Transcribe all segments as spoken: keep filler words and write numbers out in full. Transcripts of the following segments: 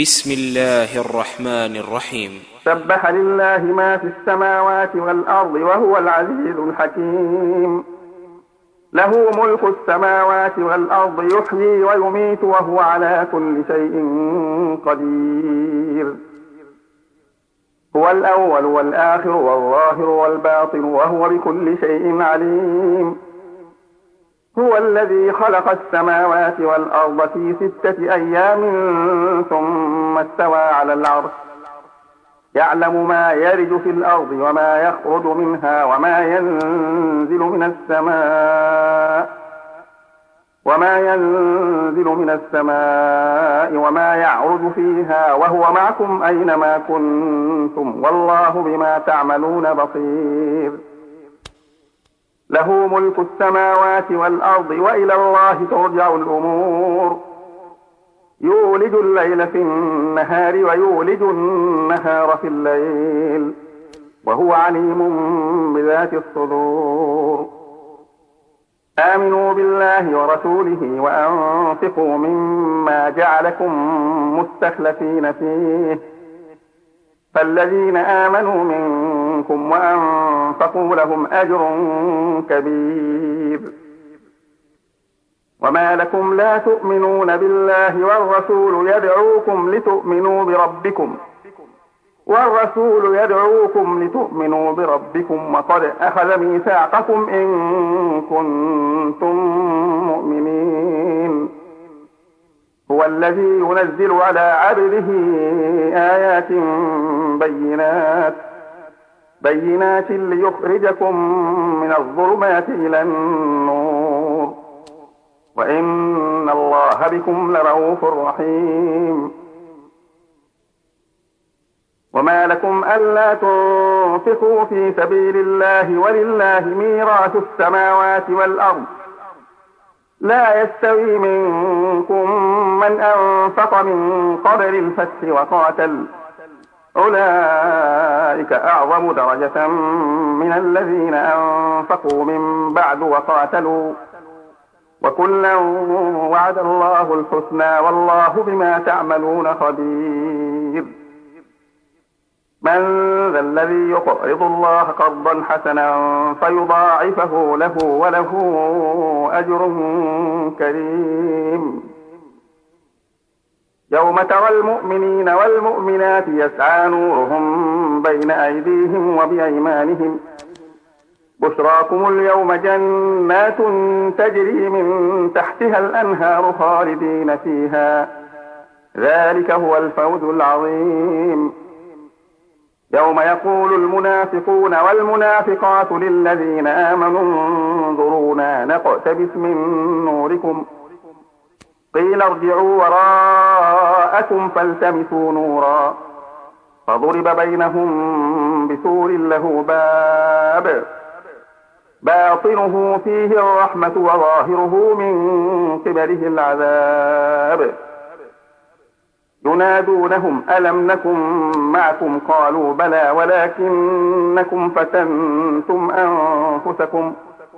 بسم الله الرحمن الرحيم. سبح لله ما في السماوات والأرض وهو العزيز الحكيم. له ملك السماوات والأرض يحيي ويميت وهو على كل شيء قدير. هو الأول والآخر والظاهر والباطن وهو بكل شيء عليم. هو الذي خلق السماوات والأرض في ستة أيام ثم استوى على العرش يعلم ما يرج في الأرض وما يخرج منها وما ينزل من السماء وما ينزل من السماء وما يعرج فيها وهو معكم أينما كنتم والله بما تعملون بصير. له ملك السماوات والأرض وإلى الله ترجع الأمور. يولج الليل في النهار ويولج النهار في الليل وهو عليم بذات الصدور. آمنوا بالله ورسوله وأنفقوا مما جعلكم مستخلفين فيه فالذين آمنوا منكم وأنفقوا لهم أجر كبير. وما لكم لا تؤمنون بالله والرسول يدعوكم لتؤمنوا بربكم والرسول يدعوكم لتؤمنوا بربكم وقد أخذ ميثاقكم إن كنتم مؤمنين. هو الذي ينزل على عبده آيات بينات بينات ليخرجكم من الظلمات إلى النور وإن الله بكم لرؤوف رحيم. وما لكم ألا تنفقوا في سبيل الله ولله ميراث السماوات والأرض لا يستوي منكم من أنفق من قبل الفتح وقاتل أولئك أعظم درجة من الذين أنفقوا من بعد وقاتلوا وكلا وعد الله الحسنى والله بما تعملون خبير. من ذا الذي يقرض الله قرضا حسنا فيضاعفه له وله أجر كريم. يوم ترى المؤمنين والمؤمنات يسعى نورهم بين أيديهم وبأيمانهم بشراكم اليوم جنات تجري من تحتها الأنهار خالدين فيها ذلك هو الفوز العظيم. يوم يقول المنافقون والمنافقات للذين آمنوا انظرونا نقتبس من نوركم قيل ارجعوا وراءكم فالتمسوا نورا فضرب بينهم بسور له باب باطنه فيه الرحمة وظاهره من قبله العذاب. ينادونهم ألم نكن معكم قالوا بلى ولكنكم فتنتم أنفسكم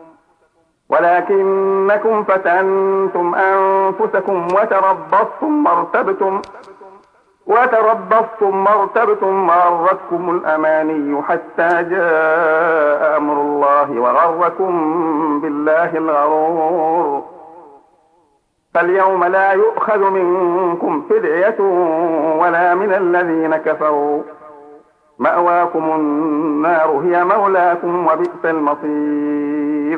ولكنكم فتنتم أنفسكم وتربصتم وارتبتم وتربصتم وارتبتم وغرتكم الأماني حتى جاء أمر الله وغركم بالله الغرور. فاليوم لا يؤخذ منكم فدية ولا من الذين كفروا مأواكم النار هي مولاكم وبئس المصير.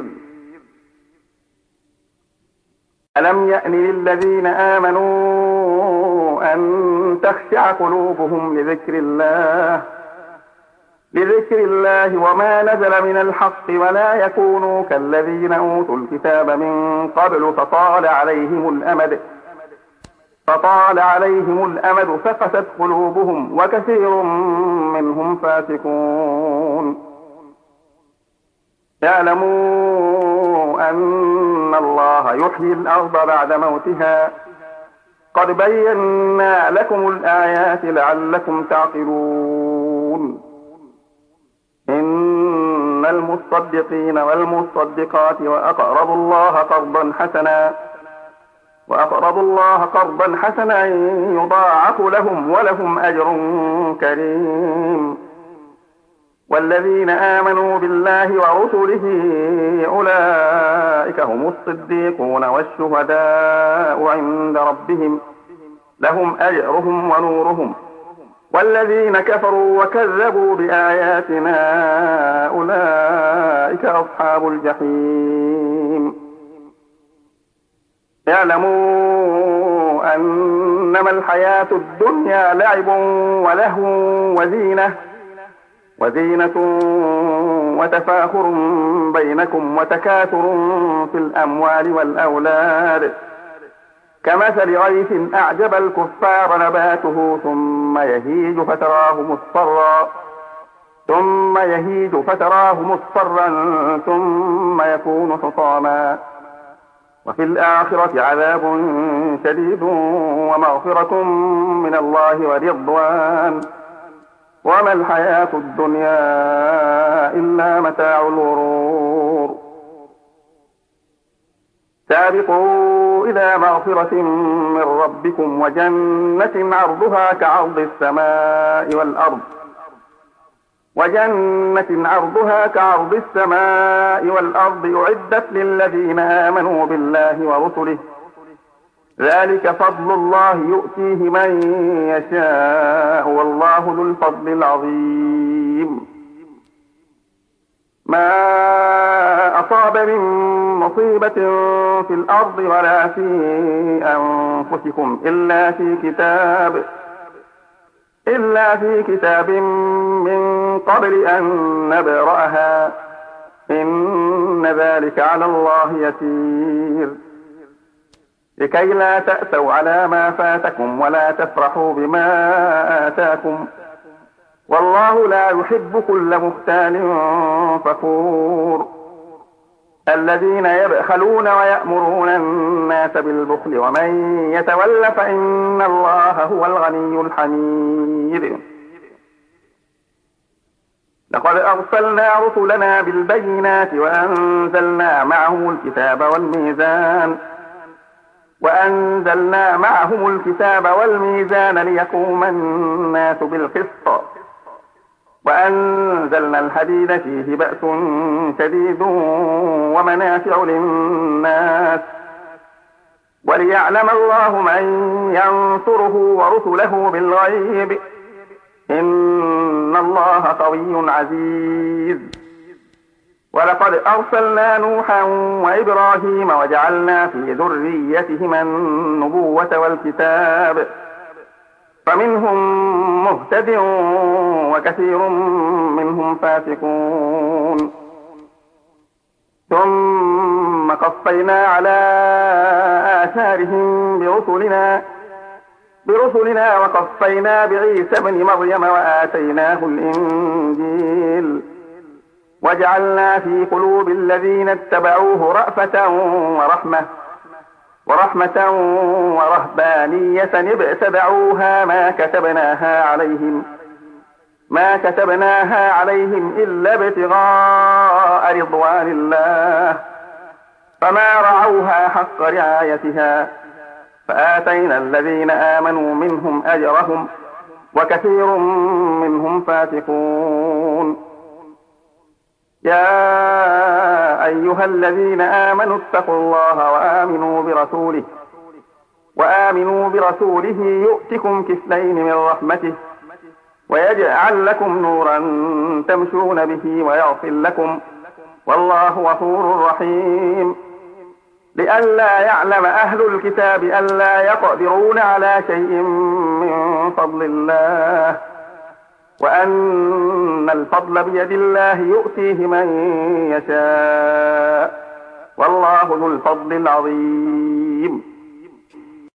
ألم يأن للذين آمنوا أن تخشع قلوبهم لذكر الله لذكر الله وما نزل من الحق ولا يكونوا كالذين أوتوا الكتاب من قبل فطال عليهم الأمد فطال عليهم الأمد فقست قلوبهم وكثير منهم فاسقون. اعلموا أن الله يحيي الأرض بعد موتها قد بينا لكم الآيات لعلكم تعقلون. إن المصدقين والمصدقات وأقرضوا الله قرضا حسنا وأقرضوا الله قرضا حسنا يضاعف لهم ولهم أجر كريم. والذين آمنوا بالله ورسله أولئك هم الصديقون والشهداء عند ربهم لهم أجرهم ونورهم. والذين كفروا وكذبوا بآياتنا أولئك أصحاب الجحيم. اعلموا أنما الحياة الدنيا لعب ولهو وزينة وزينة وتفاخر بينكم وتكاثر في الأموال والأولاد كمثل غيث أعجب الكفار نباته ثم يهيج فتراه مصفرا ثم يهيج فتراه مصفرا ثم يكون حطاما وفي الآخرة عذاب شديد ومغفرة من الله ورضوان وما الحياة الدنيا إلا متاع الغرور. سابقوا إلى مغفرة من ربكم وجنة عرضها كعرض السماء والأرض وجنة عرضها كعرض السماء والأرض أعدت للذين آمنوا بالله ورسله ذلك فضل الله يؤتيه من يشاء والله ذو الفضل العظيم. ما أصاب من مصيبة في الأرض ولا في أنفسكم إلا في كتاب إلا في كتاب من قبل أن نبرأها إن ذلك على الله يسير. لكي لا تأسوا على ما فاتكم ولا تفرحوا بما آتاكم والله لا يحب كل مختال فخور. الذين يبخلون ويأمرون الناس بالبخل ومن يتول فإن الله هو الغني الحميد. لقد أرسلنا رسلنا بالبينات وأنزلنا معهم الكتاب والميزان وأنزلنا معهم الكتاب والميزان ليقوم الناس بالقسط وأنزلنا الحديد فيه بأس شديد ومنافع للناس وليعلم الله من ينصره ورسله بالغيب إن الله قوي عزيز. ولقد أرسلنا نوحا وإبراهيم وجعلنا في ذريتهما النبوة والكتاب فمنهم مهتد وكثير منهم فاسقون. ثم قفينا على آثارهم برسلنا برسلنا وقفينا بعيسى ابن مريم وآتيناه الإنجيل وجعلنا في قلوب الذين اتبعوه رأفة ورحمة ورحمة ورهبانية ابتدعوها ما كتبناها عليهم ما كتبناها عليهم إلا ابتغاء رضوان الله فما رعوها حق رعايتها فآتينا الذين آمنوا منهم أجرهم وكثير منهم فاسقون. يا أيها الذين آمنوا اتقوا الله وآمنوا برسوله وآمنوا برسوله يؤتكم كفلين من رحمته ويجعل لكم نورا تمشون به ويغفر لكم والله غفور رحيم. لئلا يعلم أهل الكتاب ألا يقدرون على شيء من فضل الله وأن الفضل بيد الله يؤتيه من يشاء والله ذو الفضل العظيم.